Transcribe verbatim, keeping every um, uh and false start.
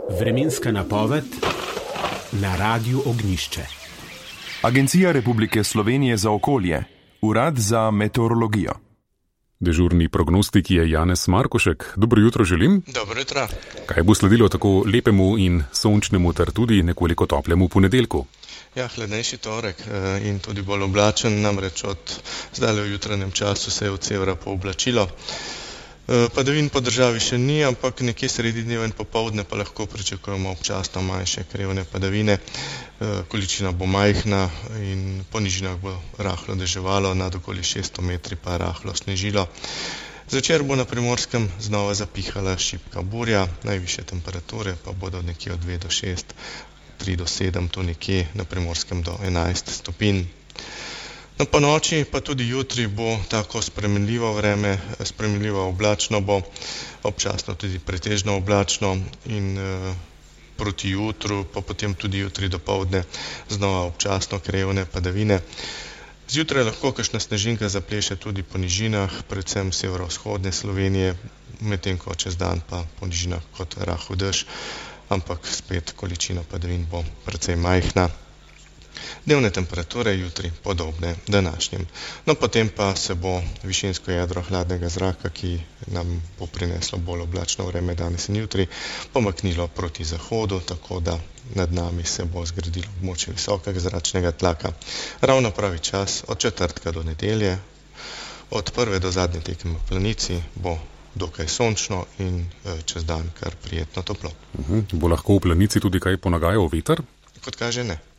Vremenska napoved na Radiu Ognjišče. Agencija Republike Slovenije za okolje, Urad za meteorologijo. Dežurni prognostik je Janez Markošek. Dobro jutro želim. Dobro jutro. Kaj bo sledilo tako lepemu in sončnemu ter tudi nekoliko toplemu ponedeljku? Ja, hladnejši torek in tudi bolj oblačen, namreč od zdaj v jutranjem času se je od severa pooblačilo. Padavin po državi še ni, ampak nekje sredi dneva in popoldne pa lahko pričakujemo občasno manjše krevne padavine. Količina bo majhna in po nižinah bo rahlo deževalo, nad okoli šeststo metri pa rahlo snežilo. Zvečer bo na Primorskem znova zapihala šibka burja, najvišje temperature pa bodo nekje od dve do šest, tri do sedem, tu nekje na Primorskem do enajst stopinj. No, po noči pa tudi jutri bo tako spremenljivo vreme, spremenljivo oblačno bo, občasno tudi pretežno oblačno in e, proti jutru, pa potem tudi jutri dopoldne znova občasno krevne padavine. Zjutraj lahko kakšna snežinka zapleše tudi po nižinah, predvsem severovzhodne Slovenije, medtem ko čez dan pa po nižinah kot rahel dež, ampak spet količina padavin bo precej majhna. Dnevne temperature jutri podobne današnjim. No, potem pa se bo višinsko jedro hladnega zraka, ki nam bo prineslo bolj oblačno vreme danes in jutri, pomaknilo proti zahodu, tako da nad nami se bo zgradilo območje visokega zračnega tlaka. Ravno pravi čas, od četrtka do nedelje, od prve do zadnje tekme v Planici bo dokaj sončno in čez dan kar prijetno toplo. Uhum. Bo lahko v Planici tudi kaj ponagajal veter? Kot kaže ne.